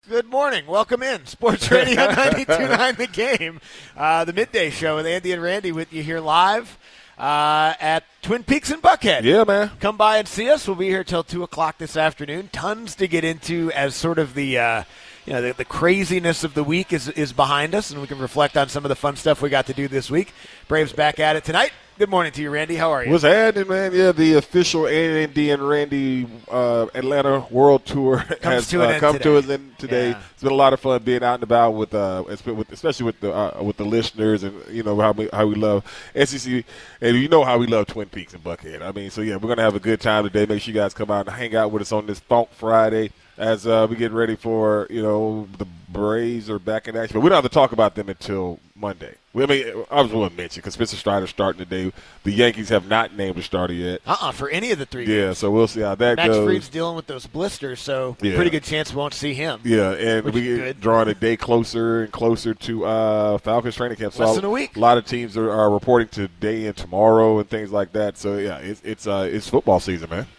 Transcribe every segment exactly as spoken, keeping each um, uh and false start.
Good morning. Welcome in. Sports Radio ninety-two point nine The Game. Uh, the midday show with Andy and Randy with you here live uh, at Twin Peaks in Buckhead. Yeah, man. Come by and see us. We'll be here till two o'clock this afternoon. Tons to get into as sort of the, uh, you know, the, the craziness of the week is, is behind us, and we can reflect on some of the fun stuff we got to do this week. Braves back at it tonight. Good morning to you, Randy. How are you? What's happening, man? Yeah, the official Andy and Randy uh, Atlanta World Tour Comes has to an uh, end come today. to us in today. Yeah. It's been a lot of fun being out and about with, uh, with especially with the uh, with the listeners, and you know how we how we love S E C, and you know how we love Twin Peaks and Buckhead. I mean, so yeah, we're gonna have a good time today. Make sure you guys come out and hang out with us on this Funk Friday as uh, we get ready for, you know, the Braves are back in action. But we don't have to talk about them until Monday. I mean, I was going to mention because Spencer Strider's starting today. The Yankees have not named a starter yet. Uh-uh, for any of the three Yeah, games. so we'll see how that Max goes. Fried's dealing with those blisters, so Yeah. pretty good chance we won't see him. Yeah, and Which we is get good. drawing a day closer and closer to uh, Falcons training camp. So Less than a week. A lot of teams are, are reporting today and tomorrow and things like that. So yeah, it's it's uh, it's football season, man.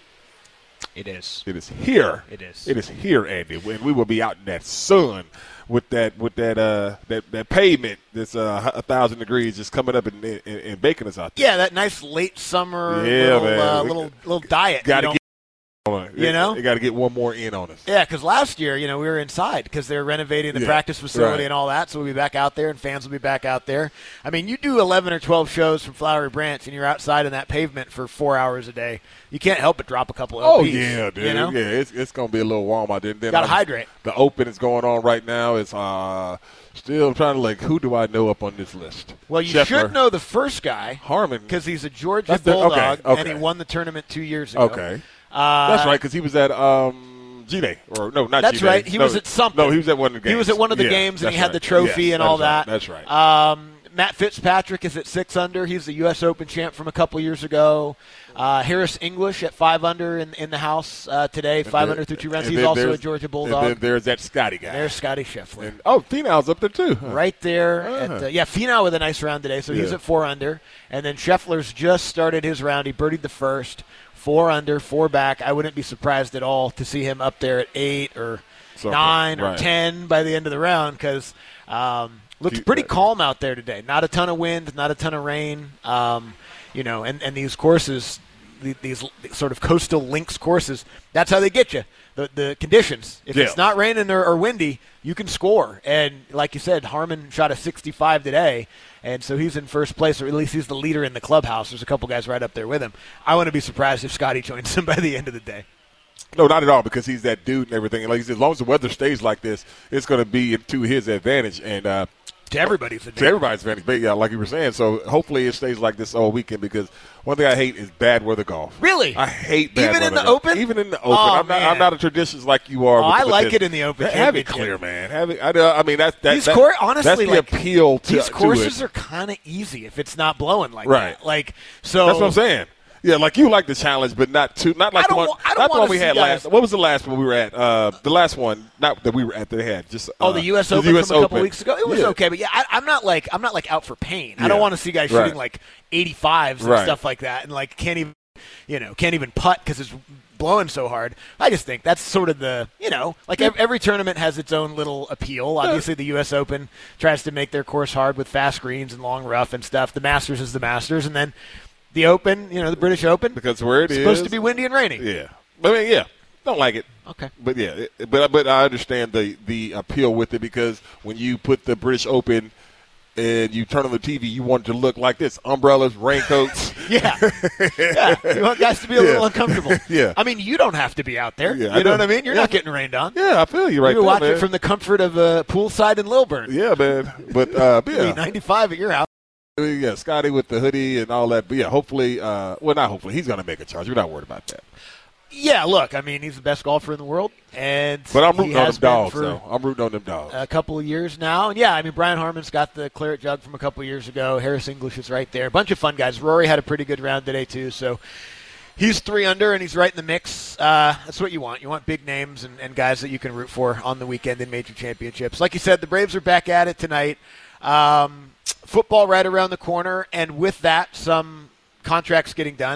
It is. It is here. It is. It is here, Andy. And we will be out in that sun with that with that uh that, that pavement that's uh, a thousand degrees just coming up and, and, and baking us out there. Yeah, that nice late summer Yeah, little, man. uh, We little little diet. Got to you get on it. You know? You got to get one more in on us. Yeah, because last year, you know, we were inside because they were renovating the Yeah, practice facility right. and all that, so we'll be back out there, and fans will be back out there. I mean, you do eleven or twelve shows from Flowery Branch, and you're outside in that pavement for four hours a day. You can't help but drop a couple of Oh L Ps, yeah, dude. You know? Yeah, it's it's gonna be a little warm out there. Then Gotta I'm- hydrate. The Open is going on right now. It's uh still trying to like who do I know up on this list? Well, you Scheffler. should know the first guy Harmon because he's a Georgia That's the- okay, Bulldog, okay. and he won the tournament two years ago. Okay, Uh, that's right because he was at um G-Day or no not That's G-Day. right. He no, was at something. No, he was at one of the games. He was at one of the Yeah, games, and that's he had right. the trophy Yes, and all that's that. right. That's right. Um, Matt Fitzpatrick is at six under. He's the U S Open champ from a couple years ago. Uh, Harris English at five under in, in the house uh, today, five then- under through two rounds. and He's then also a there's- Georgia And Bulldog. then there's that Scotty guy. There's Scotty Scheffler. And, oh, Finau's up there too. Huh. Right there. Uh-huh. At, uh, yeah, Finau with a nice round today, so he's Yeah. at four under. And then Scheffler's just started his round. He birdied the first. Four under, four back. I wouldn't be surprised at all to see him up there at eight or Something, nine or right. ten by the end of the round because um, looks He- pretty uh, calm out there today. Not a ton of wind, not a ton of rain. Um, you know, and, and these courses, the, these sort of coastal links courses, that's how they get you. The the conditions. If Yeah. it's not raining or, or windy, you can score. And like you said, Harmon shot a sixty-five today, and so he's in first place, or at least he's the leader in the clubhouse. There's a couple guys right up there with him. I wouldn't be surprised if Scotty joins him by the end of the day. No, not at all, because he's that dude and everything. And like he said, as long as the weather stays like this, it's going to be to his advantage and uh, To everybody's to advantage. everybody's advantage. But yeah, like you were saying, so hopefully it stays like this all weekend because one thing I hate is bad weather golf. Really? I hate bad Even weather in the golf. Open? Even in the Open. Oh, I'm, not, man. I'm not a traditionalist like you are. Oh, with, I with like this. it in the Open Have it Championship. clear, man. Have it. I, know- I mean, that's that, These that, cour- honestly, that's the like, appeal to These to courses it. are kind of easy if it's not blowing like Right. that. Like so. That's what I'm saying. Yeah, like you like the challenge, but not too, not like I the don't one, wa- I don't not the wanna one we see had guys- last. What was the last one we were at? Uh, the last one, not that we were at. That they had just. Oh, uh, the U S the Open U S from a couple Open. weeks ago. It was Yeah. okay, but yeah, I, I'm not like I'm not like out for pain. I Yeah. don't want to see guys Right. shooting like eighty-fives and Right. stuff like that, and like can't even, you know, can't even putt because it's blowing so hard. I just think that's sort of the, you know, like every, every tournament has its own little appeal. Obviously, the U S Open tries to make their course hard with fast greens and long rough and stuff. The Masters is the Masters, and then the Open, you know, the British Open, Because where it it's is supposed to be windy and rainy. Yeah, I mean, yeah, don't like it. Okay. But yeah, it, but but I understand the the appeal with it because when you put the British Open and you turn on the T V, you want it to look like this: umbrellas, raincoats. Yeah. yeah. You want guys to be a little Yeah. uncomfortable. Yeah. I mean, you don't have to be out there. Yeah, you I know know. what I mean? You're Yeah. not getting rained on. Yeah, I feel you right you there, watch man. it from the comfort of uh, poolside in Lilburn. yeah, man. But uh, but It'll be yeah, ninety-five at your house. yeah, Scotty with the hoodie and all that. But yeah, hopefully, uh, well, not hopefully, he's going to make a charge. We're not worried about that. Yeah, look, I mean, he's the best golfer in the world, and But I'm he rooting on has them been dogs, for though. I'm rooting on them dogs. a couple of years now. And yeah, I mean, Brian Harmon's got the claret jug from a couple of years ago. Harris English is right there. A bunch of fun guys. Rory had a pretty good round today too, so he's three under and he's right in the mix. Uh, that's what you want. You want big names and, and guys that you can root for on the weekend in major championships. Like you said, the Braves are back at it tonight. Um, football right around the corner, and with that, some contracts getting done.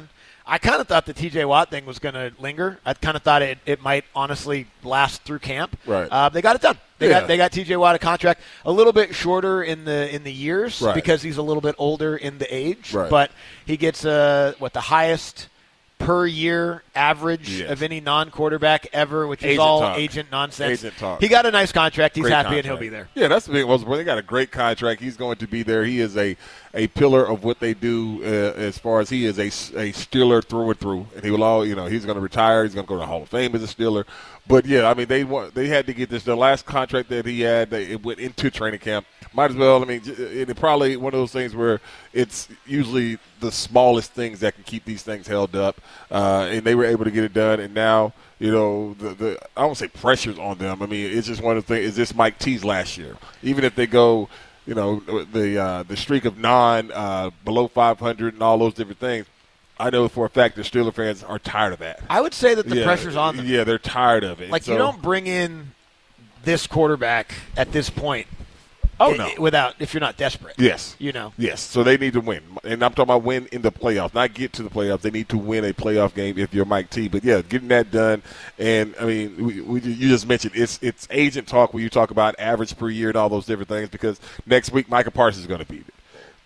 I kind of thought the T J Watt thing was going to linger. I kind of thought it, it might honestly last through camp. Right. Uh, they got it done. They yeah. got they got T J Watt a contract a little bit shorter in the in the years right. because he's a little bit older in the age. Right. But he gets uh, what the highest per year average yes. of any non-quarterback ever, which is agent all talk. agent nonsense. Agent talk. He got a nice contract. He's great happy contract. and he'll be there. Yeah, that's the big most. They got a great contract. He's going to be there. He is a, a pillar of what they do uh, as far as he is a, a Steeler through and through. And he will all you know he's going to retire. He's going to go to the Hall of Fame as a Steeler. But yeah, I mean they want they had to get this. The last contract that he had, they, it went into training camp. Might as well. I mean, it's probably one of those things where it's usually the smallest things that can keep these things held up, uh, and they were able to get it done. And now, you know, the, the I don't say pressure's on them. I mean, it's just one of the things. Is this Mike T's last year? Even if they go, you know, the uh, the streak of nine uh, below five hundred and all those different things. I know for a fact the Steeler fans are tired of that. I would say that the yeah, pressure's on them. Yeah, they're tired of it. Like so, you don't bring in this quarterback at this point. Oh, I- no. Without if you're not desperate. Yes. You know. Yes. So they need to win. And I'm talking about win in the playoffs, not get to the playoffs. They need to win a playoff game if you're Mike T. But, yeah, getting that done. And, I mean, we, we, you just mentioned it's it's agent talk where you talk about average per year and all those different things because next week Micah Parsons is going to beat it.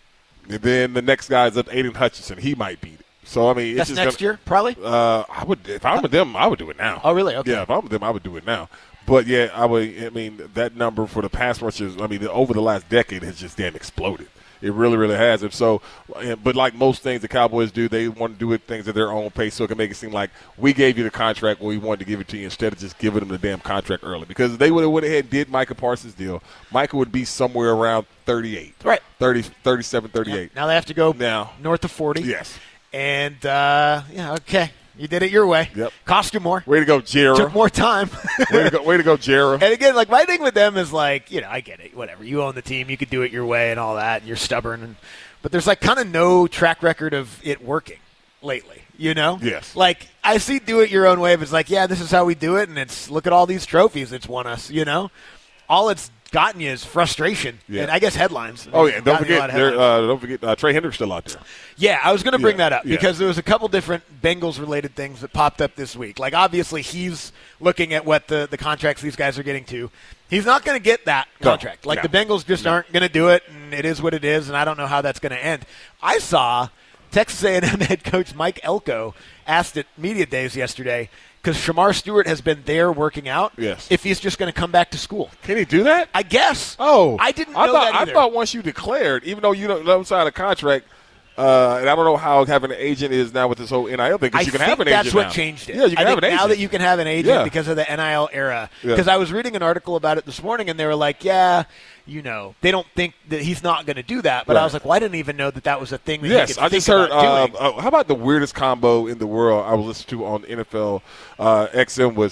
And then the next guy is up Aiden Hutchinson. He might beat it. So, I mean, it's That's just next gonna, year, probably? Uh, I would if I'm with them, I would do it now. Oh, really? Okay. Yeah, if I'm with them, I would do it now. But yeah, I would. I mean, that number for the pass rushers. I mean, over the last decade has just damn exploded. It really, really has. And so, but like most things the Cowboys do, they want to do it things at their own pace, so it can make it seem like we gave you the contract when we wanted to give it to you instead of just giving them the damn contract early. Because if they would have went ahead and did Micah Parsons' deal, Micah would be somewhere around thirty-eight, Right. thirty, thirty-seven, thirty-eight. Now they have to go Now. north of forty. Yes. And, uh, yeah, okay. You did it your way. Yep. Cost you more. Way to go, Jarrah. Took more time. way to go, way to go, Jarrah. And again, like my thing with them is like, you know, I get it. Whatever. You own the team. You could do it your way and all that. And you're stubborn. And, but there's like kind of no track record of it working lately, you know? Yes. Like I see do it your own way. But it's like, yeah, this is how we do it. And it's look at all these trophies it's won us, you know? All it's gotten you is frustration. Yeah. And I guess headlines. Oh, yeah. Don't Gotten you a lot forget, of there, headlines. uh, don't forget uh, Trey Hendrick's still out there. Yeah, I was going to bring Yeah, that up yeah. because there was a couple different Bengals-related things that popped up this week. Like, obviously, he's looking at what the, the contracts these guys are getting to. He's not going to get that No, contract. Like, no. the Bengals just aren't going to do it, and it is what it is, and I don't know how that's going to end. I saw Texas A and M head coach Mike Elko asked at Media Days yesterday because Shamar Stewart has been there working out. Yes. If he's just going to come back to school. Can he do that? I guess. Oh, I didn't I know thought, that either. I thought once you declared, even though you don't, don't sign a contract, uh, and I don't know how having an agent is now with this whole N I L thing. I Because you can think have an that's agent what now. changed it. Yeah, you can I have think an agent now that you can have an agent Yeah. because of the N I L era. Yeah. Because I was reading an article about it this morning, and they were like, "Yeah, you know, they don't think that he's not going to do that." But I Right. was like, "Well, I didn't even know that that was a thing that Yes, he could I think just heard. about doing." Uh, uh, how about the weirdest combo in the world I was listening to on N F L uh, X M was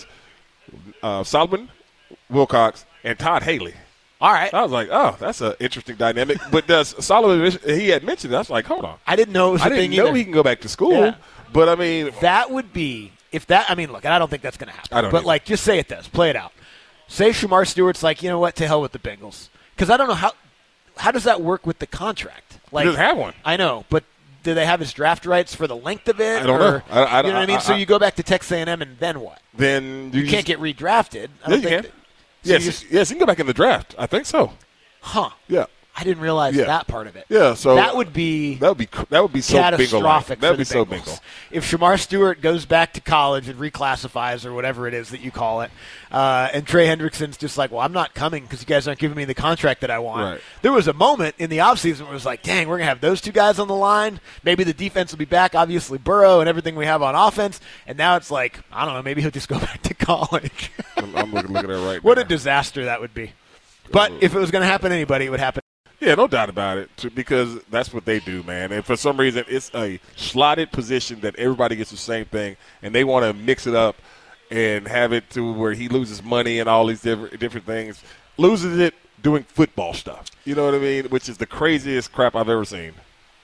uh, Solomon Wilcox and Todd Haley. All right, I was like, oh, that's an interesting dynamic. But does Solomon, he had mentioned it. I was like, hold on. I didn't know it was I a didn't thing know either. he can go back to school. Yeah. But, I mean, That would be if that. I mean, look, and I don't think that's going to happen. I don't But either. like, just say it does. Play it out. Say Shamar Stewart's like, you know what? To hell with the Bengals. Because I don't know how. How does that work with the contract? Like, he doesn't have one. I know, but do they have his draft rights for the length of it? I don't or, know. I- I- you know what I mean? I- so I- you go back to Texas A and M, and then what? Then You just- can't get redrafted. I Yeah, don't you think can. that- so Yes, you just- yes, you can go back in the draft. I think so. huh? Yeah. I didn't realize Yeah. that part of it. Yeah, so that would be that would be that would be so catastrophic bingo. That for would be the so Bengals. bingo. If Shamar Stewart goes back to college and reclassifies or whatever it is that you call it, uh, and Trey Hendrickson's just like, well, I'm not coming because you guys aren't giving me the contract that I want. Right. There was a moment in the offseason where it was like, dang, we're going to have those two guys on the line. Maybe the defense will be back, obviously Burrow and everything we have on offense. And now it's like, I don't know, maybe he'll just go back to college. I'm, I'm looking, looking at it right What now. a disaster that would be. But if it was going to happen to anybody, it would happen. Yeah, no doubt about it, to, because that's what they do, man. And for some reason, it's a slotted position that everybody gets the same thing, and they want to mix it up and have it to where he loses money and all these different different things. Loses it doing football stuff. You know what I mean? Which is the craziest crap I've ever seen.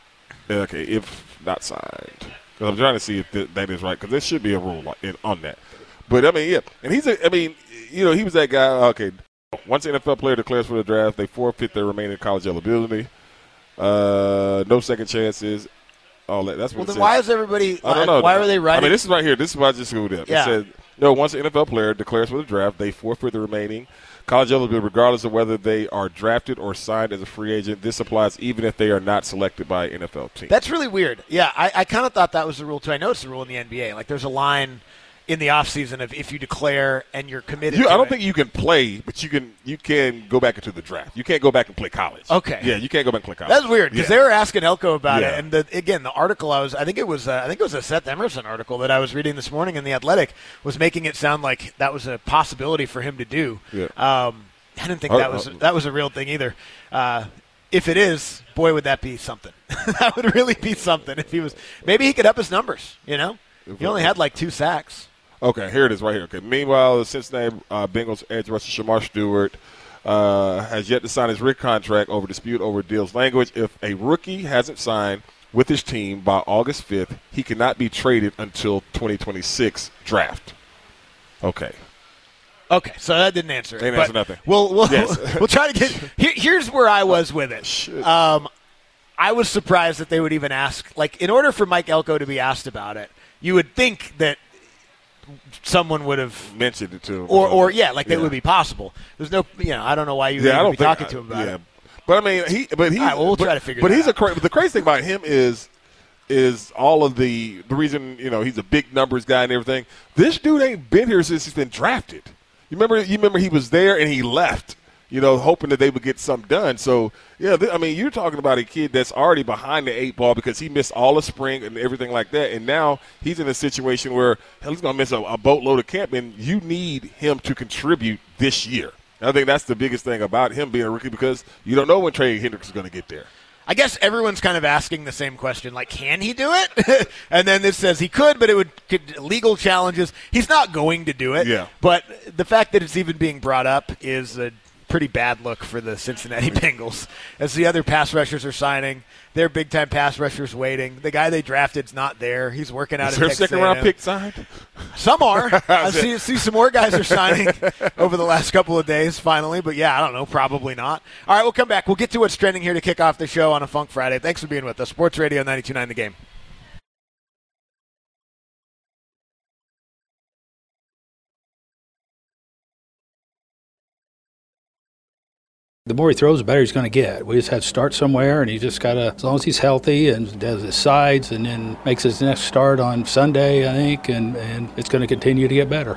Okay, if not signed. Because I'm trying to see if th- that is right, because there should be a rule like, in, on that. But, I mean, yeah. And he's a, I mean, you know, he was that guy, okay, once an N F L player declares for the draft, they forfeit their remaining college eligibility. Uh, no second chances. all that. That's what Well, it then says. why is everybody? I don't know. Why are they writing? I mean, this is right here. This is what I just screwed up. Yeah. It said, no, once an N F L player declares for the draft, they forfeit the remaining college eligibility regardless of whether they are drafted or signed as a free agent. This applies even if they are not selected by an N F L team. That's really weird. Yeah, I, I kind of thought that was the rule, too. I know it's the rule in the N B A. Like, there's a line in the offseason of if you declare and you're committed You, to I don't it. think you can play, but you can you can go back into the draft. You can't go back and play college. Okay. Yeah, you can't go back and play college. That's weird because Yeah. they were asking Elko about it, Yeah. and the, again, the article I was—I think it was—I uh, think it was a Seth Emerson article that I was reading this morning in the Athletic was making it sound like that was a possibility for him to do. Yeah. Um, I didn't think Uh, that was uh, that was a real thing either. Uh, if it is, boy, would that be something. That would really be something if he was. Maybe he could up his numbers. You know, he only had like two sacks. Okay, here it is right here. Okay. Meanwhile, the Cincinnati uh, Bengals edge rusher Shamar Stewart uh, has yet to sign his rookie contract over dispute over deal's language. If a rookie hasn't signed with his team by August fifth, he cannot be traded until twenty twenty-six draft. Okay. Okay, so that didn't answer it. Didn't but answer nothing. We'll we'll, Yes. we'll try to get. Here, here's where I was with it. Shit. Um, I was surprised that they would even ask. Like, in order for Mike Elko to be asked about it, you would think that someone would have Mentioned it to him. or or yeah, like that Yeah. would be possible. There's no, you know, I don't know why you would Yeah, I even don't be think talking I- to him about yeah. it. But I mean, he. But he. All right, well, we'll but, try to figure But that he's out. a cra- but the crazy thing about him is, is all of the the reason you know he's a big numbers guy and everything. This dude ain't been here since he's been drafted. You remember? You remember he was there and he left. You know, hoping that they would get something done. So yeah, th- I mean, you're talking about a kid that's already behind the eight ball because he missed all the spring and everything like that, and now he's in a situation where hell, he's going to miss a, a boatload of camp, and you need him to contribute this year. I think that's the biggest thing about him being a rookie because you don't know when Trey Hendricks is going to get there. I guess everyone's kind of asking the same question, like, can he do it? And then this says he could, but it would could, legal challenges. He's not going to do it. Yeah. But the fact that it's even being brought up is a pretty bad look for the Cincinnati Bengals. As the other pass rushers are signing, their big-time pass rushers waiting. The guy they drafted's not there. He's working out Is at there a Texas second round A and M. pick signed? Some are. I see, see some more guys are signing over the last couple of days, finally. But, yeah, I don't know. Probably not. All right, we'll come back. We'll get to what's trending here to kick off the show on a Funk Friday. Thanks for being with us. Sports Radio ninety-two point nine The Game. The more he throws, the better he's going to get. We just have to start somewhere, and he just got to, as long as he's healthy and does his sides and then makes his next start on Sunday, I think, and, and it's going to continue to get better.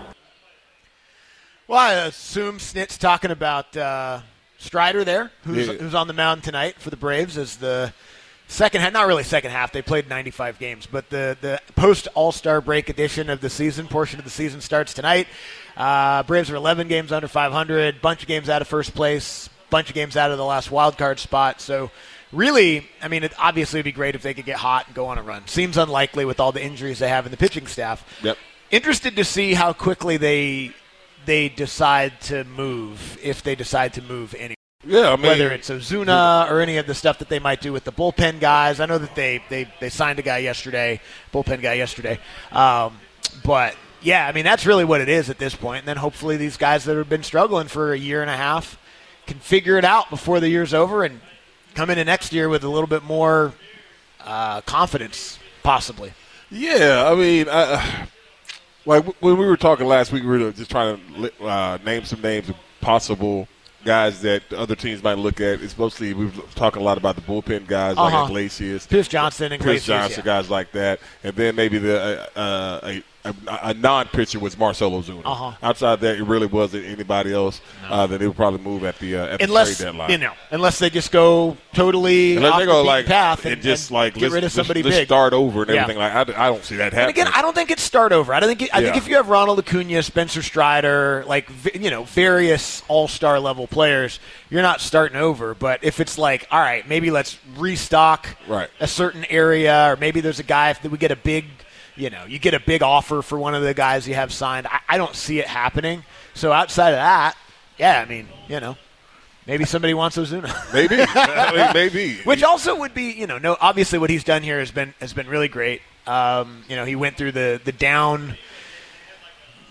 Well, I assume Snit's talking about uh, Strider there, who's, Yeah. who's on the mound tonight for the Braves as the second half, not really second half, they played ninety-five games, but the, the post-All-Star break edition of the season, portion of the season starts tonight. Uh, Braves are eleven games under five hundred, bunch of games out of first place, bunch of games out of the last wild card spot. So really, I mean, it obviously would be great if they could get hot and go on a run. Seems unlikely with all the injuries they have in the pitching staff. Yep. Interested to see how quickly they they decide to move, if they decide to move any. Yeah, I mean, Whether it's Ozuna or any of the stuff that they might do with the bullpen guys. I know that they, they, they signed a guy yesterday, bullpen guy yesterday. Um, but, yeah, I mean, that's really what it is at this point. And then hopefully these guys that have been struggling for a year and a half can figure it out before the year's over and come into next year with a little bit more uh, confidence, possibly. Yeah, I mean, I, like when we were talking last week, we were just trying to uh, name some names of possible guys that the other teams might look at. It's mostly we were talking a lot about the bullpen guys Uh-huh. like Iglesias, Pierce Johnson and Pierce Iglesias, Johnson, yeah. guys like that, and then maybe the uh, uh, a, a, a non-pitcher was Marcell Ozuna. Uh-huh. Outside that, it really wasn't anybody else. No. Uh, then they would probably move at the uh, at Unless, the trade deadline. you know, unless they just go totally Unless off they the go beaten like path and, and just and like get let's, rid of somebody let's, let's big. start over and Yeah. everything like. I, I don't see that And happening. again, I don't think it's start over. I don't think. I think Yeah. if you have Ronald Acuna, Spencer Strider, like v- you know, various all-star level players, you're not starting over. But if it's like, all right, maybe let's restock Right. a certain area, or maybe there's a guy if we get a big, you know, you get a big offer for one of the guys you have signed. I, I don't see it happening. So outside of that, yeah, I mean, you know, maybe somebody wants Ozuna. Maybe, I mean, maybe. Which also would be, you know, no. Obviously, what he's done here has been has been really great. Um, you know, he went through the the down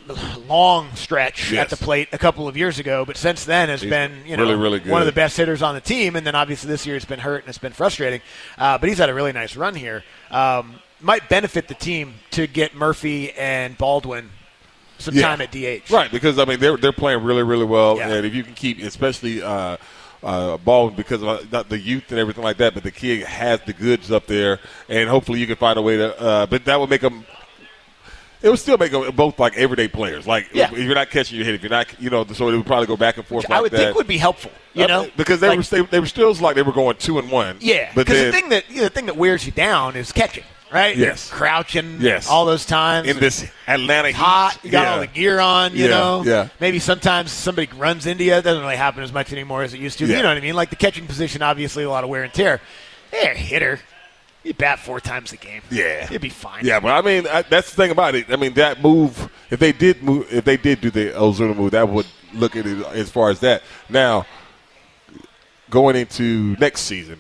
long stretch yes. at the plate a couple of years ago, but since then has He's been you know really, really good. one of the best hitters on the team. And then obviously this year it's been hurt and it's been frustrating. Uh, but he's had a really nice run here. Um, might benefit the team to get Murphy and Baldwin some yeah. time at D H. Right, because I mean they're they're playing really, really well, Yeah. and if you can keep, especially uh, uh, Baldwin, because of uh, the youth and everything like that, but the kid has the goods up there, and hopefully you can find a way to. Uh, but that would make them. It would still make them both like everyday players. Like Yeah. if you're not catching your hit, if you're not, you know, so it would probably go back and forth. Which like I would that. think would be helpful, you Uh, know, because they Like- were they, they were still like they were going two and one. Yeah, but because then the thing that you know, the thing that wears you down is catching, right? Yes. You're crouching, Yes. all those times in this Atlanta heat, hot. You got yeah. all the gear on, you Yeah, know. yeah. Maybe sometimes somebody runs into you. It doesn't really happen as much anymore as it used to. Yeah. You know what I mean? Like the catching position, obviously a lot of wear and tear. Hey, a hitter, you bat four times a game. Yeah, you'd be fine. Yeah, but I mean I, that's the thing about it. I mean that move, if they did move, if they did do the Ozuna move, that would look at it as far as that. Now, going into next season,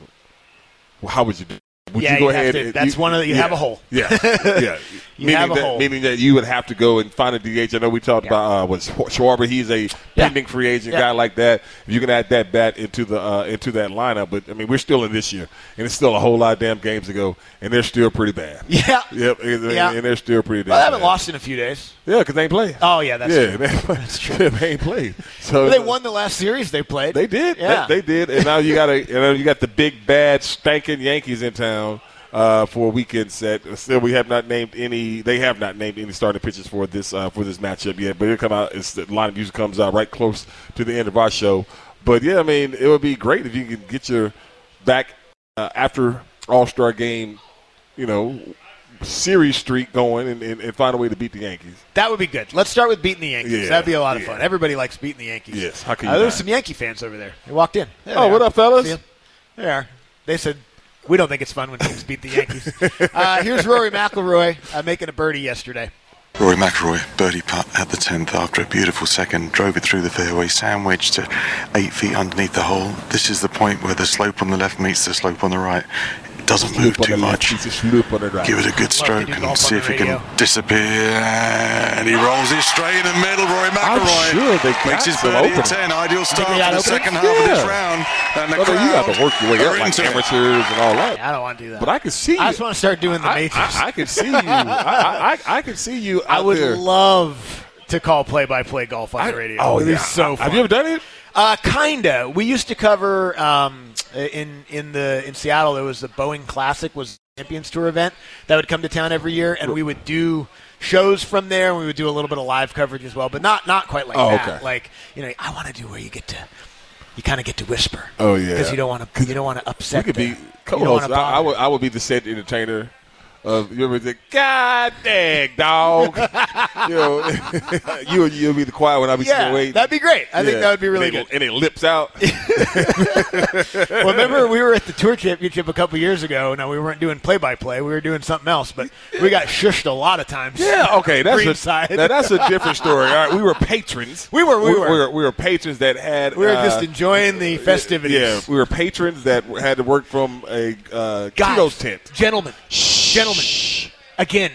how would you do? Would Yeah, you go you have ahead? to- and, that's one of the- you yeah, have a hole. Yeah, yeah. You meaning have a that, hole. Meaning that you would have to go and find a D H. I know we talked Yeah. about uh, was Schwarber. He's a Yeah. pending free agent Yeah. guy like that. If you can add that bat into the uh, into that lineup, but I mean we're still in this year, and it's still a whole lot of damn games ago, and they're still pretty bad. Yeah. Yep, and, Yeah. and they're still pretty damn Well, they haven't bad. lost in a few days. Yeah, because they ain't played. Oh yeah, that's yeah, true. they, that's true. They ain't played. So Well, they won the last series they played. They did. Yeah. They, they did. And now you got a, you know, you got the big bad stinking Yankees in town uh, for a weekend set. Still, we have not named any. They have not named any starting pitchers for this uh, for this matchup yet. But it'll come out. It's, the line usually comes out right close to the end of our show. But yeah, I mean, it would be great if you could get your back uh, after All Star game. You know. Series streak going and, and, and find a way to beat the Yankees. That would be good. Let's start with beating the Yankees. Yeah, That'd be a lot of yeah. fun. Everybody likes beating the Yankees. Yes. How can Uh, you there's not? some Yankee fans over there. They walked in. There Oh, they what are. up, fellas? See 'em? They are. They said, we don't think it's fun when teams beat the Yankees. uh, here's Rory McIlroy uh, making a birdie yesterday. Rory McIlroy, birdie putt at the tenth after a beautiful second, drove it through the fairway, sandwiched to eight feet underneath the hole. This is the point where the slope on the left meets the slope on the right. It doesn't move too much. On the right. Give it a good stroke do and golf see on if the it radio. can disappear. And he rolls it straight in the middle. Rory McIlroy sure they got makes his some birdie at openings. ten. Ideal start they for got the openings? second half of this Yeah. round. And the Well, crowd you got to work your way are up like into it. amateurs and all that. I don't want to do that. But I can see you. I just want to start doing the I, majors. I, I can see you. I, I, I can see you out I would there. love to call play-by-play golf on I- the radio. Oh, It'd yeah. be so fun. Have you ever done it? Uh, kinda. We used to cover um, in in the in Seattle. There was the Boeing Classic, was the Champions Tour event that would come to town every year, and we would do shows from there. And we would do a little bit of live coverage as well, but not not quite like Oh, that. okay. Like you know, I want to do where you get to. You kind of get to whisper. Oh, yeah. because you don't want to. You don't want to We upset. could the- be you don't wanna co-hosts. I, I bother. would. I would be the set entertainer. Of you ever think, God dang dog, you know, you you'll be the quiet when I be Yeah, sitting waiting. that'd be great. I think Yeah. that would be really and good. it, And it lips out. Well, remember we were at the Tour Championship a couple years ago. Now we weren't doing play-by-play; we were doing something else. But we got shushed a lot of times. Yeah, okay, that's a, Greenside. now that's a different story. All right, we were patrons. We were, we we, were. we were, we were patrons that had. We were uh, just enjoying the festivities. Yeah, we were patrons that had to work from a uh, Guys, Tito's tent. Gentlemen, gentlemen, again.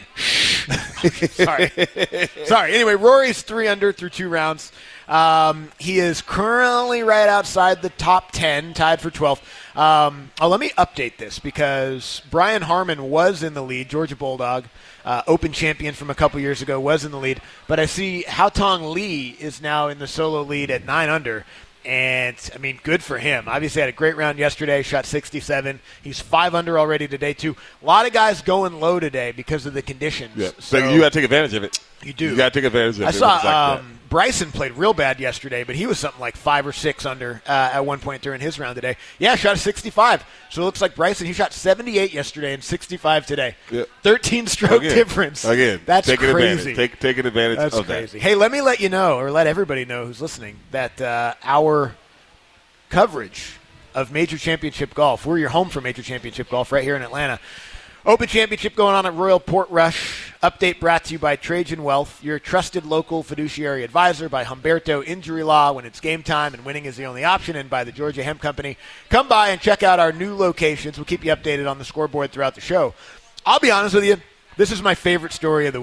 Sorry, sorry. Anyway, Rory's three under through two rounds. Um, he is currently right outside the top ten, tied for twelfth. Um, oh, let me update this because Brian Harmon was in the lead. Georgia Bulldog, uh, Open champion from a couple years ago, was in the lead. But I see Haotong Lee is now in the solo lead at nine under. And, I mean, good for him. Obviously had a great round yesterday, shot sixty-seven. He's five under already today, too. A lot of guys going low today because of the conditions. Yeah, So so you got to take advantage of it. You do. You got to take advantage of I it. saw It's like um, Bryson played real bad yesterday, but he was something like five or six under uh, at one point during his round today. Yeah, shot a sixty-five. So it looks like Bryson, he shot seventy-eight yesterday and sixty-five today. Yeah. thirteen stroke Again, difference. Again, That's taking crazy. Advantage. Take, taking advantage That's of crazy. that. Hey, let me let you know, or let everybody know who's listening, that uh, our coverage of Major Championship Golf, we're your home for Major Championship Golf right here in Atlanta. Open Championship going on at Royal Portrush. Update brought to you by Trajan Wealth, your trusted local fiduciary advisor, by Humberto Injury Law when it's game time and winning is the only option, and by the Georgia Hemp Company. Come by and check out our new locations. We'll keep you updated on the scoreboard throughout the show. I'll be honest with you, this is my favorite story of the week.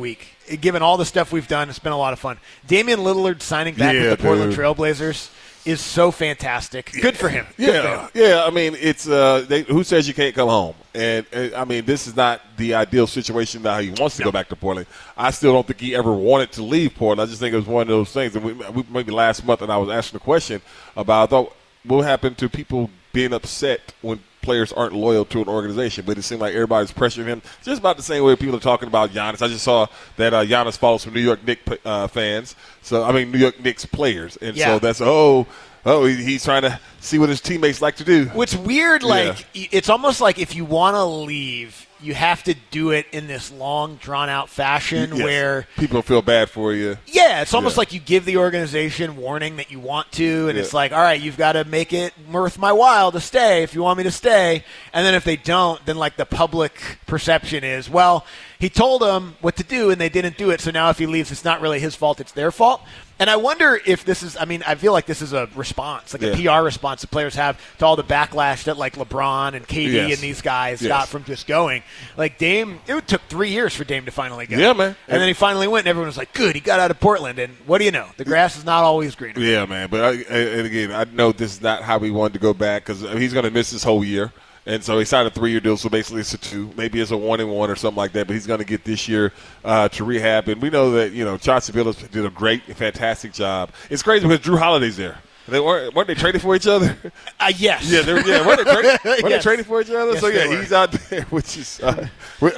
given all the stuff we've done, it's been a lot of fun. Damian Lillard signing back Yeah, with the Portland dude. Trailblazers is so fantastic. Good for him. Good Yeah, for him. yeah. I mean, it's uh, they, who says you can't come home? And, and I mean, this is not the ideal situation now. He wants to No. go back to Portland. I still don't think he ever wanted to leave Portland. I just think it was one of those things. And we, we maybe last month, and I was asking a question about I thought, what happened to people being upset when players aren't loyal to an organization, but it seemed like everybody's pressuring him. Just about the same way people are talking about Giannis. I just saw that uh, Giannis follows some New York Knicks uh, fans. So I mean, New York Knicks players, and Yeah. so that's oh, oh, he, he's trying to see what his teammates like to do. What's weird, like, it's almost like if you want to leave, you have to do it in this long, drawn-out fashion Yes. where people feel bad for you. Yeah, it's almost Yeah. like you give the organization warning that you want to, and Yeah. it's like, all right, you've got to make it worth my while to stay if you want me to stay. And then if they don't, then like the public perception is, well, he told them what to do and they didn't do it, so now if he leaves, it's not really his fault, it's their fault. And I wonder if this is, I mean, I feel like this is a response, like Yeah. a P R response that players have to all the backlash that like LeBron and K D Yes. and these guys Yes. got from just going. Like Dame, it took three years for Dame to finally go. Yeah, man. And then he finally went, and everyone was like, good, he got out of Portland. And what do you know? The grass is not always greener. Yeah, man. But I, and again, I know this is not how he wanted to go back because he's going to miss this whole year. And so he signed a three-year deal, so basically it's a two. Maybe it's a one and one or something like that. But he's going to get this year uh, to rehab. And we know that you know Chauncey Billups did a great, fantastic job. It's crazy because Drew Holiday's there. They weren't, weren't they trading for each other? Uh, yes. yeah, they were, yeah. Weren't they, tra- weren't they Yes. trading for each other? Yes, so yeah, they were. he's out there, which is. Uh, we-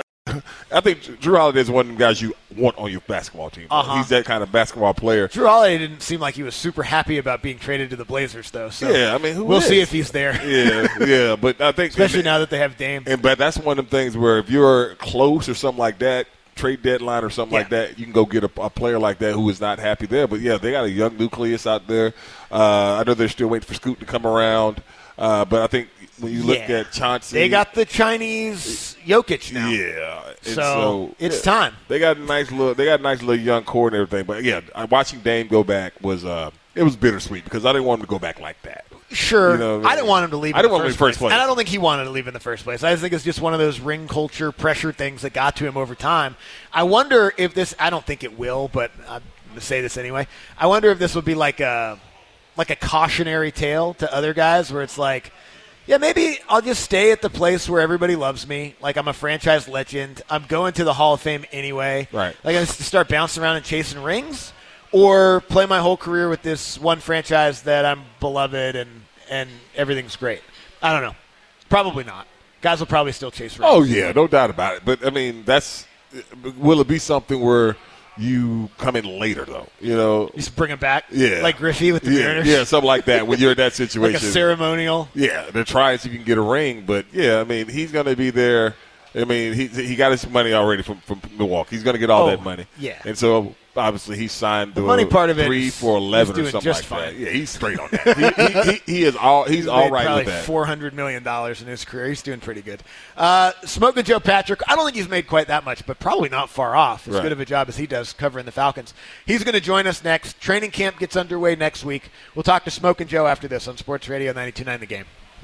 I think Drew Holiday is one of them guys you want on your basketball team. Uh-huh. He's that kind of basketball player. Drew Holiday didn't seem like he was super happy about being traded to the Blazers, though. So Yeah, I mean, who we'll is? see if he's there, Yeah, yeah, but I think especially now that they have Dame. And but that's one of them things where if you're close or something like that, trade deadline or something Yeah. like that, you can go get a, a player like that who is not happy there. But yeah, they got a young nucleus out there. Uh, I know they're still waiting for Scoot to come around, uh, but I think when you look Yeah. at Chauncey, They got the Chinese Jokic now. yeah, and So, it's yeah, time. They got a nice little, they got a nice little young core and everything. But yeah, I- watching Dame go back was uh, it was bittersweet because I didn't want him to go back like that. Sure. You know what I mean? I didn't want him to leave I in didn't the want him in first the first place. place. And I don't think he wanted to leave in the first place. I just think it's just one of those ring culture pressure things that got to him over time. I wonder if this – I don't think it will, but I'm going to say this anyway. I wonder if this will be like a, like a cautionary tale to other guys where it's like, yeah, maybe I'll just stay at the place where everybody loves me. Like I'm a franchise legend. I'm going to the Hall of Fame anyway. Right. Like I just start bouncing around and chasing rings, or play my whole career with this one franchise that I'm beloved and, and everything's great. I don't know. Probably not. Guys will probably still chase rings. Oh yeah, no doubt about it. But I mean, that's will it be something where you come in later though? You know, Just bring him back. yeah, Like Griffey with the yeah, Mariners. yeah, something like that. When you're in that situation, Like a ceremonial. yeah, they're trying so you can get a ring. But yeah, I mean, he's going to be there. I mean, he he got his money already from, from Milwaukee. He's going to get all Oh, that money. yeah. And so obviously he signed the, money part of it three is- for eleven he's or doing something just like fine. that. Yeah, he's straight on that. he, he, he, he is all he's all made right probably with that. four hundred million dollars in his career. He's doing pretty good. Uh, Smoking Joe Patrick, I don't think he's made quite that much, but probably not far off. As Right. good of a job as he does covering the Falcons. He's going to join us next. Training camp gets underway next week. We'll talk to Smoking Joe after this on Sports Radio ninety-two point nine The Game.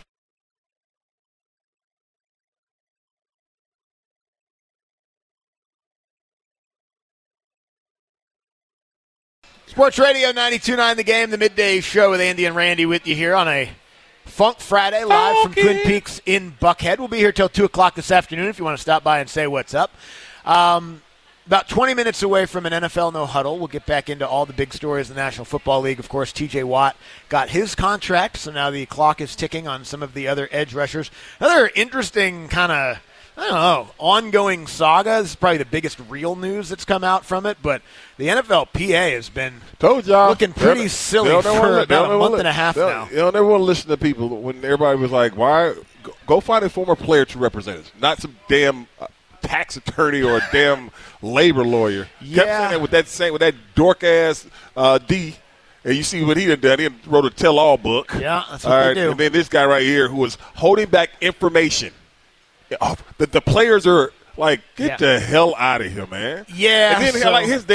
Sports Radio ninety-two point nine The Game, the midday show with Andy and Randy with you here on a Funk Friday live from Twin Peaks in Buckhead. We'll be here till two o'clock this afternoon if you want to stop by and say what's up. Um, about twenty minutes away from an N F L no huddle. We'll get back into all the big stories in the National Football League. Of course, T J Watt got his contract, so now the clock is ticking on some of the other edge rushers. Another interesting kind of, I don't know, ongoing saga. This is probably the biggest real news that's come out from it, but the N F L P A has been Told y'all. looking pretty They'll- silly they'll never for li- about they'll a never month li- and a half they'll- now. You'll never want to listen to people when everybody was like, "Why go- go find a former player to represent us, not some damn uh, tax attorney or a damn labor lawyer." Kept Yeah. saying that with that same with that dork ass uh, D. And you see what he done done. He wrote a tell-all book. Yeah, that's what All they right, do. And then this guy right here who was holding back information. Oh, the, the players are like, get Yeah. the hell out of here, man. Yeah, And then so- like his damn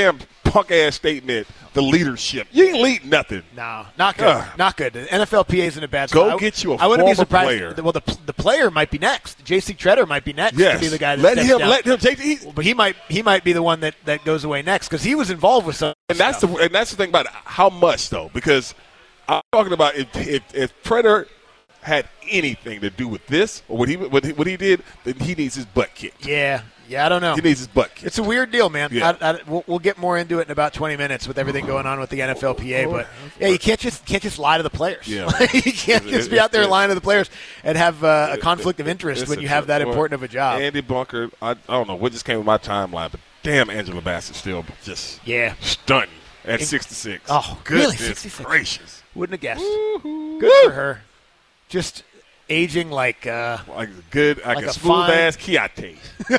punk ass statement, the leadership. You ain't lead nothing. No, not good. Ugh. Not good. The N F L P A is in a bad Go spot. get you a I wouldn't be former surprised. player. Well, the, the player might be next. J C Treader might be next Yes. to be the guy that let steps him down. let him take the he, But he might he might be the one that, that goes away next because he was involved with some. and that's stuff. the and that's the thing about it. How much though? Because I'm talking about if if, if Predator had anything to do with this or what he what he, what he did, then he needs his butt kicked. Yeah, yeah, I don't know. He needs his butt kicked. It's a weird deal, man. Yeah. I, I, we'll, we'll get more into it in about twenty minutes with everything going on with the N F L P A. But yeah, you can't just can't just lie to the players. Yeah. you can't just be out there lying to the players and have uh, a conflict of interest It's when a you have that tough one. important of a job. Andy Bunker, I, I don't know what just came with my timeline, but damn, Angela Bassett still just Yeah. stunning at sixty-six. Oh, really? Goodness sixty-six. gracious. Wouldn't have guessed. Woo-hoo. Good for her. Just aging like uh, Like a good, like, Like a, a smooth fine- ass Chianti.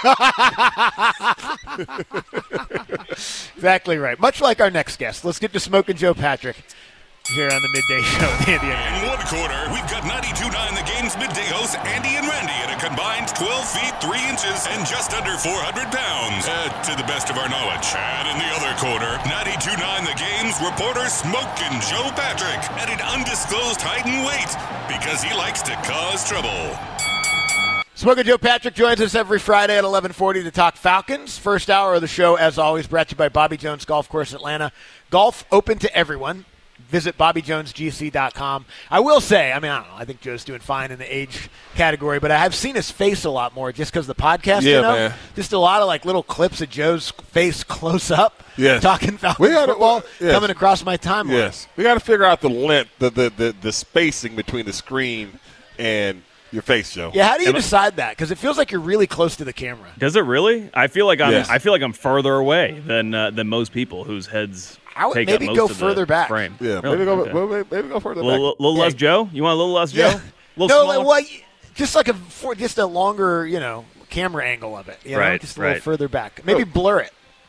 exactly right. Much like our next guest. Let's get to Smoking Joe Patrick here on the Midday Show with Andy and Randy. In one corner, we've got ninety-two point nine The Game's midday hosts Andy and Randy at a combined twelve feet, three inches, and just under four hundred pounds, uh, to the best of our knowledge. And in the other corner, ninety-two point nine The Game's reporter Smokin' Joe Patrick at an undisclosed height and weight because he likes to cause trouble. Smoking Joe Patrick joins us every Friday at eleven forty to talk Falcons. First hour of the show, as always, brought to you by Bobby Jones Golf Course Atlanta. Golf open to everyone. Visit bobby jones g c dot com. I will say, I mean, I don't know, I think Joe's doing fine in the age category, but I have seen his face a lot more just because the podcast, Yeah, you know? man. Just a lot of, like, little clips of Joe's face close up, Yes. talking Falcons We gotta- football, yes. coming across my timeline. Yes. We got to figure out the length, the, the, the, the spacing between the screen and your face, Joe. Yeah, how do you Am I- decide that? Because it feels like you're really close to the camera. Does it really? I feel like I'm. Yes. I feel like I'm farther away than uh, than most people whose heads I would take maybe up most go of the further back. Frame. Yeah, Really? maybe, go, Okay. maybe, maybe go further A little, back. little Yeah. less Joe. You want a little less Joe? Yeah. A little No, smaller? like, well, y- just like a for, just a longer, you know, camera angle of it. You know, Right, just a little right. further back. Maybe blur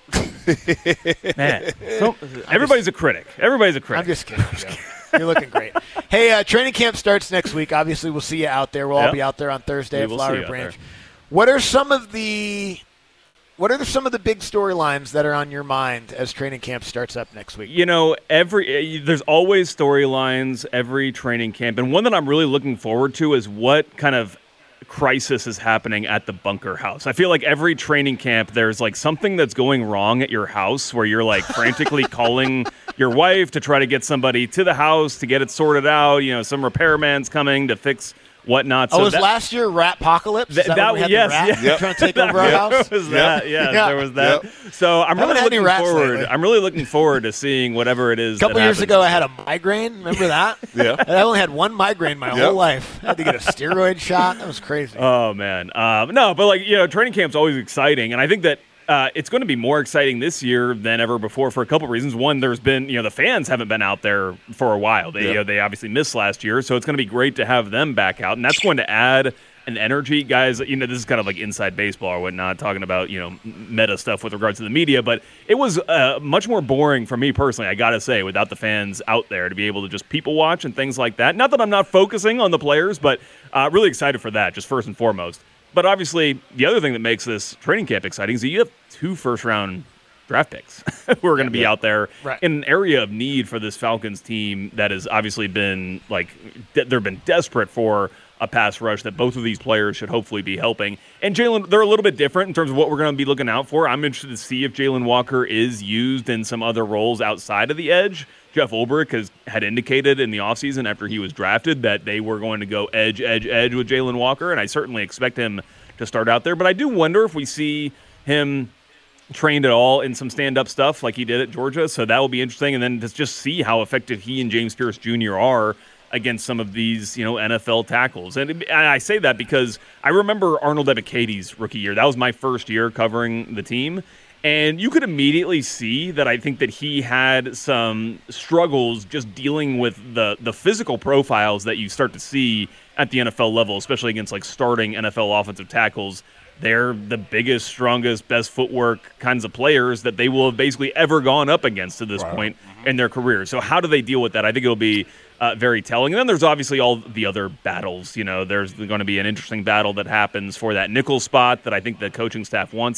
it. Man, don't- everybody's a critic. Everybody's a critic. I'm just kidding, Joe. You're looking great. Hey, uh, training camp starts next week. Obviously, we'll see you out there. We'll all Yep. be out there on Thursday We at will see Flowery you out Branch. there. What are some of the what are the, some of the big storylines that are on your mind as training camp starts up next week? You know, every uh, there's always storylines every training camp, and one that I'm really looking forward to is what kind of crisis is happening at the bunker house. I feel like every training camp there's like something that's going wrong at your house where you're like frantically calling your wife to try to get somebody to the house to get it sorted out. You know, some repairman's coming to fix whatnot. Oh, So was that- last year Ratpocalypse? Is Th- that, that when we had yes, the rat yeah. Yep. trying to take over our house? There was that. Yeah, Yeah. there was that. Yep. So I'm Haven't really had any looking rats forward. lately. I'm really looking forward to seeing whatever it is. A couple that years happens. ago, I had a migraine. Remember that? Yeah. And I only had one migraine my Yep. whole life. I had to get a steroid shot. That was crazy. Oh man, um, no, but like you know, training camp's always exciting, and I think that uh, it's going to be more exciting this year than ever before for a couple reasons. One, there's been you know the fans haven't been out there for a while. They Yeah. you know, they obviously missed last year, so it's going to be great to have them back out, and that's going to add an energy, guys. You know, this is kind of like inside baseball or whatnot, talking about you know meta stuff with regards to the media, but it was uh, much more boring for me personally. I got to say, without the fans out there to be able to just people watch and things like that. Not that I'm not focusing on the players, but uh, really excited for that, just first and foremost. But obviously, the other thing that makes this training camp exciting is that you have two first-round draft picks who are going to be out there Right. in an area of need for this Falcons team that has obviously been like de- they've been desperate for a pass rush that both of these players should hopefully be helping. And Jalen, they're a little bit different in terms of what we're going to be looking out for. I'm interested to see if Jalen Walker is used in some other roles outside of the edge. Jeff Ulbrich has had indicated in the offseason after he was drafted that they were going to go edge, edge, edge with Jalen Walker, and I certainly expect him to start out there. But I do wonder if we see him trained at all in some stand-up stuff like he did at Georgia, so that will be interesting. And then to just see how effective he and James Pierce Junior are against some of these, you know, N F L tackles. And, and I say that because I remember Arnold Ebiketie rookie year. That was my first year covering the team. And you could immediately see that I think that he had some struggles just dealing with the the physical profiles that you start to see at the N F L level, especially against like starting N F L offensive tackles. They're the biggest, strongest, best footwork kinds of players that they will have basically ever gone up against to this Right. point in their career. So how do they deal with that? I think it'll be uh, very telling. And then there's obviously all the other battles. You know, there's going to be an interesting battle that happens for that nickel spot that I think the coaching staff wants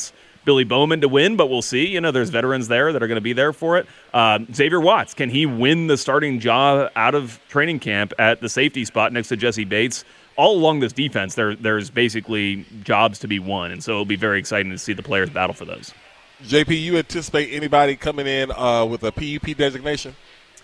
Billy Bowman to win, but we'll see. You know, there's veterans there that are going to be there for it. Uh, Xavier Watts, can he win the starting job out of training camp at the safety spot next to Jesse Bates? All along this defense, there there's basically jobs to be won, and so it'll be very exciting to see the players battle for those. J P, you anticipate anybody coming in uh, with a P U P designation?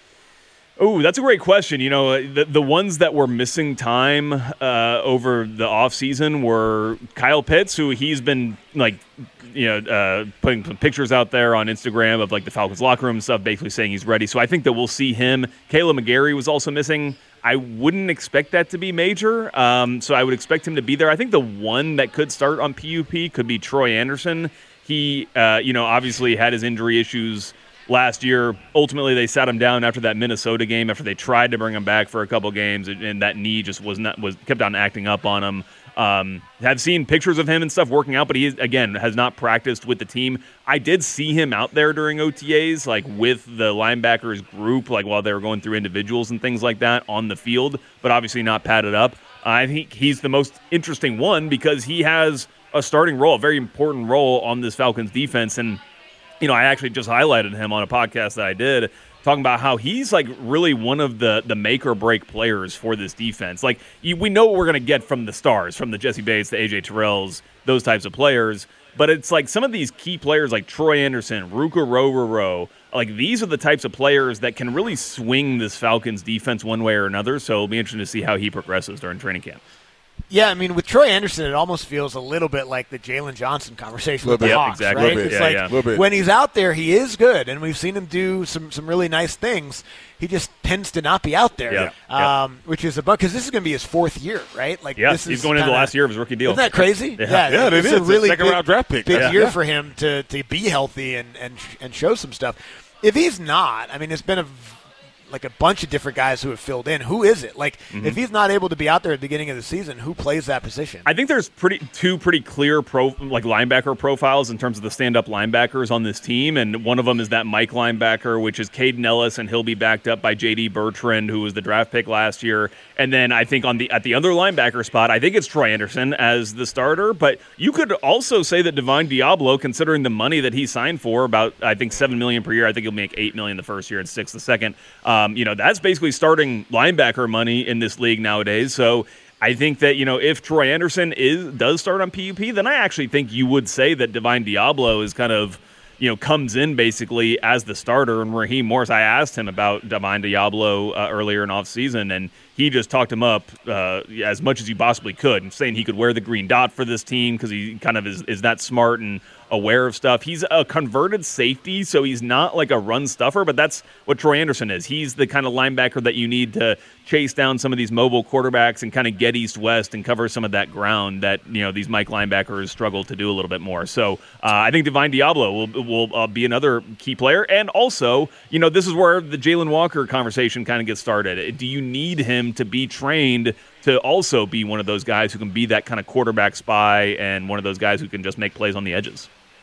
Oh, that's a great question. You know, the the ones that were missing time uh, over the offseason were Kyle Pitts, who he's been, like, you know, uh, putting some pictures out there on Instagram of, like, the Falcons locker room and stuff, basically saying he's ready. So I think that we'll see him. Kayla McGarry was also missing. I wouldn't expect that to be major, um, so I would expect him to be there. I think the one that could start on P U P could be Troy Anderson. He, uh, you know, obviously had his injury issues last year. Ultimately, they sat him down after that Minnesota game, after they tried to bring him back for a couple games, and that knee just was not was kept on acting up on him. Um, have seen pictures of him and stuff working out, but he, again, has not practiced with the team. I did see him out there during O T As, like with the linebackers group, like while they were going through individuals and things like that on the field, but obviously not padded up. I think he's the most interesting one because he has a starting role, a very important role on this Falcons defense. And, you know, I actually just highlighted him on a podcast that I did, talking about how he's like really one of the the make or break players for this defense. Like, you, we know what we're going to get from the stars, from the Jesse Bates, the A J Terrells, those types of players. But it's like some of these key players like Troy Anderson, Ruka Rororo, like these are the types of players that can really swing this Falcons defense one way or another. So it'll be interesting to see how he progresses during training camp. Yeah, I mean, with Troy Anderson, it almost feels a little bit like the Jalen Johnson conversation with the bit. Hawks, Yep, exactly. right? Little bit. It's Yeah, like yeah. bit. when he's out there, he is good, and we've seen him do some, some really nice things. He just tends to not be out there, Yeah, um, yeah. which is a bug because this is going to be his fourth year, right? Like, Yeah, this he's is going into kinda, the last year of his rookie deal. Isn't that crazy? Yeah. Yeah, it it's is. a It's a really second big, round draft pick. big Yeah. year Yeah. for him to, to be healthy and, and and show some stuff. If he's not, I mean, it's been a like a bunch of different guys who have filled in. Who is it? Like, Mm-hmm. if he's not able to be out there at the beginning of the season, who plays that position? I think there's pretty two pretty clear pro like linebacker profiles in terms of the stand-up linebackers on this team, and one of them is that Mike linebacker, which is Caden Ellis, and he'll be backed up by J D Bertrand, who was the draft pick last year. And then I think on the at the other linebacker spot, I think it's Troy Anderson as the starter, but you could also say that Divine Diablo, considering the money that he signed for, about I think seven million dollars per year, I think he'll make eight million dollars the first year and six the second. Um, you know, that's basically starting linebacker money in this league nowadays. So I think that, you know, if Troy Anderson is does start on P U P, then I actually think you would say that Divine Diablo is kind of, you know, comes in basically as the starter. And Raheem Morris, I asked him about Divine Diablo uh, earlier in offseason, and he just talked him up uh, as much as you possibly could, and saying he could wear the green dot for this team because he kind of is, is that smart and aware of stuff. He's a converted safety, so he's not like a run stuffer, but that's what Troy Anderson is. He's the kind of linebacker that you need to chase down some of these mobile quarterbacks and kind of get east-west and cover some of that ground that, you know, these Mike linebackers struggle to do a little bit more. So uh, I think Divine Diablo will will uh, be another key player. And also, you know, this is where the Jalen Walker conversation kind of gets started. Do you need him to be trained to also be one of those guys who can be that kind of quarterback spy and one of those guys who can just make plays on the edges?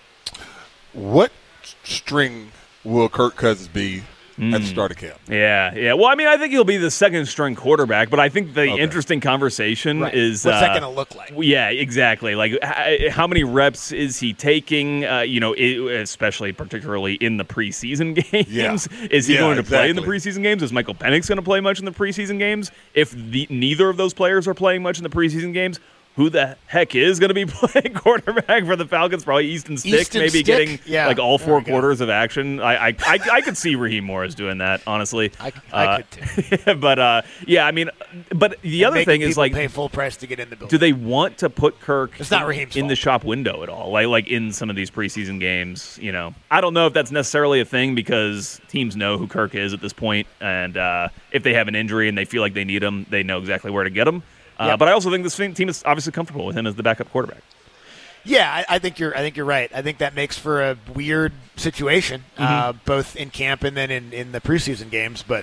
What string will Kirk Cousins be Mm. at the start of camp? Yeah, yeah. Well, I mean, I think he'll be the second string quarterback, but I think the Okay. interesting conversation Right. is What's uh, that going to look like? Yeah, exactly. Like, h- how many reps is he taking? Uh, you know, it, especially particularly in the preseason games. Yeah. Is he Yeah, going to play in the exactly. preseason games? Is Michael Penix going to play much in the preseason games? If the, neither of those players are playing much in the preseason games, who the heck is going to be playing quarterback for the Falcons? Probably Easton Stick, Easton maybe Stick? getting Yeah, like all there four we go. quarters of action. I I, I I could see Raheem Morris doing that, honestly. I, I Uh, could too. but uh, yeah, I mean, but the other Making thing is people like, pay full price to get in the building. do they want to put Kirk It's not Raheem's in the fault. shop window at all? Like, like in some of these preseason games, you know, I don't know if that's necessarily a thing because teams know who Kirk is at this point, and uh, if they have an injury and they feel like they need him, they know exactly where to get him. Uh, Yep. But I also think this team is obviously comfortable with him as the backup quarterback. Yeah, I, I think you're. I think you're right. I think that makes for a weird situation, uh, Mm-hmm. both in camp and then in, in the preseason games. But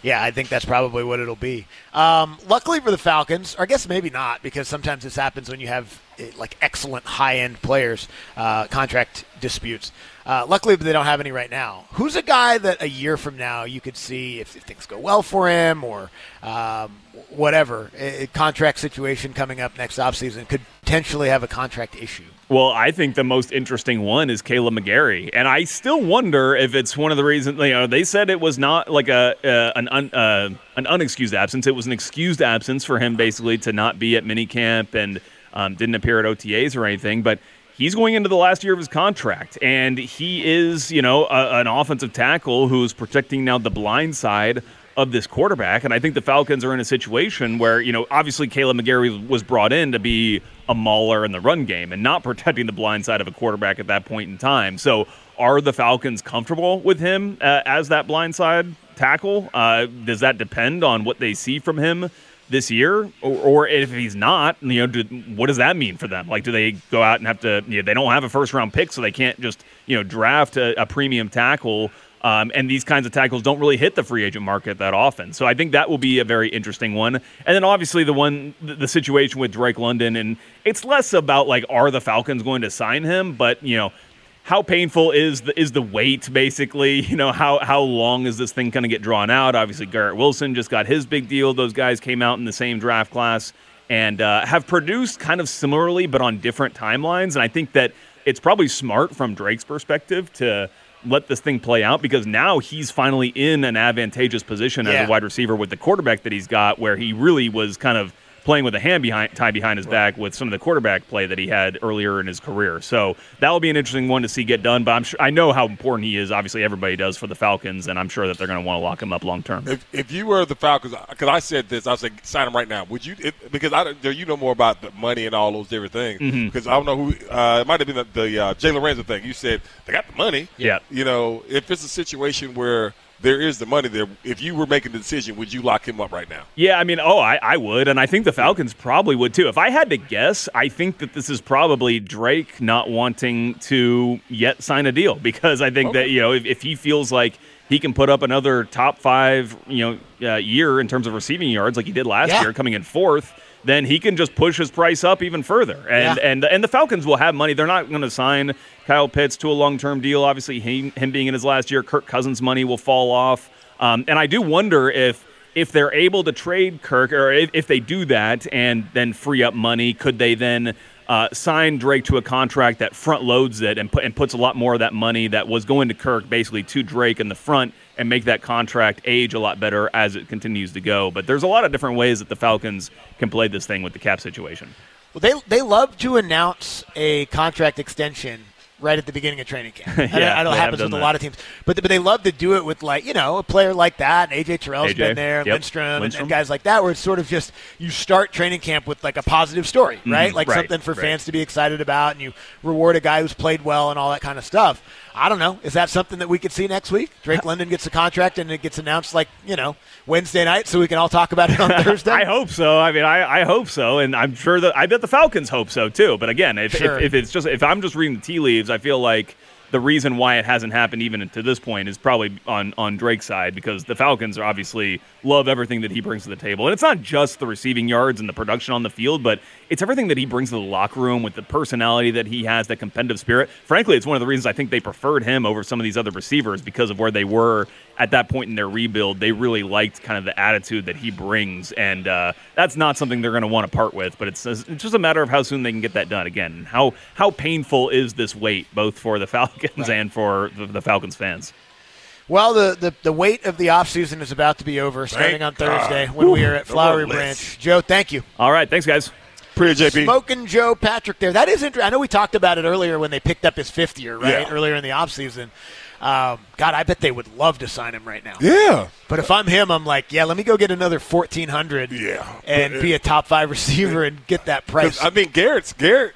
Yeah, I think that's probably what it'll be. Um, luckily for the Falcons, or I guess maybe not, because sometimes this happens when you have like excellent high-end players, uh, contract disputes. Uh, luckily, they don't have any right now. Who's a guy that a year from now you could see if, if things go well for him or um, whatever, a, a contract situation coming up next offseason could potentially have a contract issue? Well, I think the most interesting one is Kaleb McGary, and I still wonder if it's one of the reasons. You know, they said it was not like a uh, an un, uh, an unexcused absence; it was an excused absence for him, basically, to not be at minicamp and um, didn't appear at O T As or anything. But he's going into the last year of his contract, and he is, you know, a, an offensive tackle who's protecting now the blind side of this quarterback. And I think the Falcons are in a situation where, you know, obviously Kaleb McGary was brought in to be a mauler in the run game and not protecting the blind side of a quarterback at that point in time. So are the Falcons comfortable with him uh, as that blind side tackle? Uh, does that depend on what they see from him this year? Or, or if he's not, you know, do, what does that mean for them? Like, do they go out and have to, you know, they don't have a first round pick, so they can't just, you know, draft a, a premium tackle. Um, and these kinds of tackles don't really hit the free agent market that often. So I think that will be a very interesting one. And then obviously the one, the situation with Drake London, and it's less about like, are the Falcons going to sign him? But, you know, how painful is the, is the wait, basically? You know, how, how long is this thing going to get drawn out? Obviously, Garrett Wilson just got his big deal. Those guys came out in the same draft class and uh, have produced kind of similarly, but on different timelines. And I think that it's probably smart from Drake's perspective to let this thing play out, because now he's finally in an advantageous position yeah. as a wide receiver with the quarterback that he's got, where he really was kind of playing with a hand behind, tied behind his back with some of the quarterback play that he had earlier in his career. So that will be an interesting one to see get done. But I'm sure, I know how important he is. Obviously, everybody does for the Falcons, and I'm sure that they're going to want to lock him up long term. If, if you were the Falcons, because I said this, I said sign him right now. Would you? It, because I you know more about the money and all those different things. Mm-hmm. Because I don't know who. Uh, it might have been the, the uh, Jay Lorenzo thing. You said they got the money. Yeah. You know, if it's a situation where there is the money there, if you were making the decision, would you lock him up right now? Yeah, I mean, oh, I, I would, and I think the Falcons probably would too. If I had to guess, I think that this is probably Drake not wanting to yet sign a deal, because I think okay. that, you know, if, if he feels like he can put up another top five, you know, uh, year in terms of receiving yards like he did last yeah. year, coming in fourth, then he can just push his price up even further. And yeah. and and the Falcons will have money. They're not going to sign Kyle Pitts to a long-term deal. Obviously, he, him being in his last year, Kirk Cousins' money will fall off. Um, and I do wonder if if they're able to trade Kirk, or if, if they do that and then free up money, could they then uh, sign Drake to a contract that front loads it and, put, and puts a lot more of that money that was going to Kirk basically to Drake in the front, and make that contract age a lot better as it continues to go. But there's a lot of different ways that the Falcons can play this thing with the cap situation. Well, they they love to announce a contract extension right at the beginning of training camp. yeah, I know, I know it happens with that. a lot of teams. But but they love to do it with, like, you know, a player like that. And A J Terrell's A J, been there, yep. Lindstrom, Lindstrom. And, and guys like that, where it's sort of just you start training camp with, like, a positive story, right? Mm, like right, something for right. fans to be excited about, and you reward a guy who's played well and all that kind of stuff. I don't know. Is that something that we could see next week? Drake London gets a contract and it gets announced, like, you know, Wednesday night, so we can all talk about it on Thursday? I hope so. I mean, I, I hope so, and I'm sure that I bet the Falcons hope so too. But again, if, Sure. if, if it's just if I'm just reading the tea leaves, I feel like the reason why it hasn't happened even to this point is probably on, on Drake's side, because the Falcons are obviously love everything that he brings to the table. And it's not just the receiving yards and the production on the field, but it's everything that he brings to the locker room with the personality that he has, that competitive spirit. Frankly, it's one of the reasons I think they preferred him over some of these other receivers, because of where they were at that point in their rebuild. They really liked kind of the attitude that he brings, and uh, that's not something they're going to want to part with, but it's, it's just a matter of how soon they can get that done. Again, how, how painful is this wait, both for the Falcons right. and for the, the Falcons fans? Well, the, the, the wait of the offseason is about to be over, starting Thank on Thursday God. when Woo. we are at Flowery List. Branch. Joe, thank you. All right, thanks, guys. Pretty J P. Smoking Joe Patrick there. That is interesting. I know we talked about it earlier when they picked up his fifth year, right? Yeah. Earlier in the offseason. Um, God, I bet they would love to sign him right now. Yeah. But if I'm him, I'm like, yeah, let me go get another fourteen hundred Yeah. and But, be a top five receiver and get that price. I mean, Garrett's Garrett.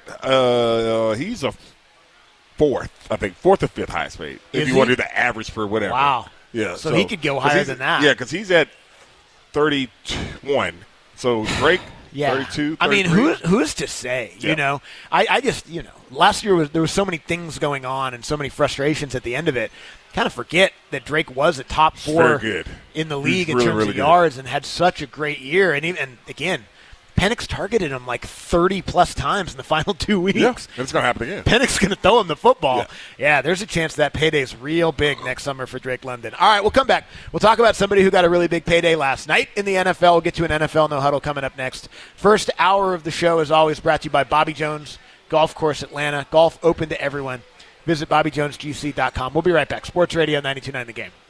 Uh, he's a fourth, I think, fourth or fifth highest paid. If Is you he? want to do the average for whatever. Wow. Yeah. So he could go 'cause higher he's- than that. Yeah, because he's at thirty-one. So Drake, Yeah. thirty-two. I mean, thirty-three. who's who's to say? Yeah. You know, I, I just, you know, last year was there was so many things going on and so many frustrations at the end of it. kind of forget that Drake was a top four Very good. in the He's league in really, terms really of good. yards and had such a great year. And even and again, Penix targeted him like thirty-plus times in the final two weeks. Yeah, and it's going to happen again. Penix going to throw him the football. Yeah. yeah, there's a chance that payday's real big next summer for Drake London. All right, we'll come back. We'll talk about somebody who got a really big payday last night in the N F L. We'll get to an N F L No Huddle coming up next. First hour of the show is always brought to you by Bobby Jones Golf Course Atlanta. Golf open to everyone. Visit bobby jones g c dot com. We'll be right back. Sports Radio ninety-two point nine The Game.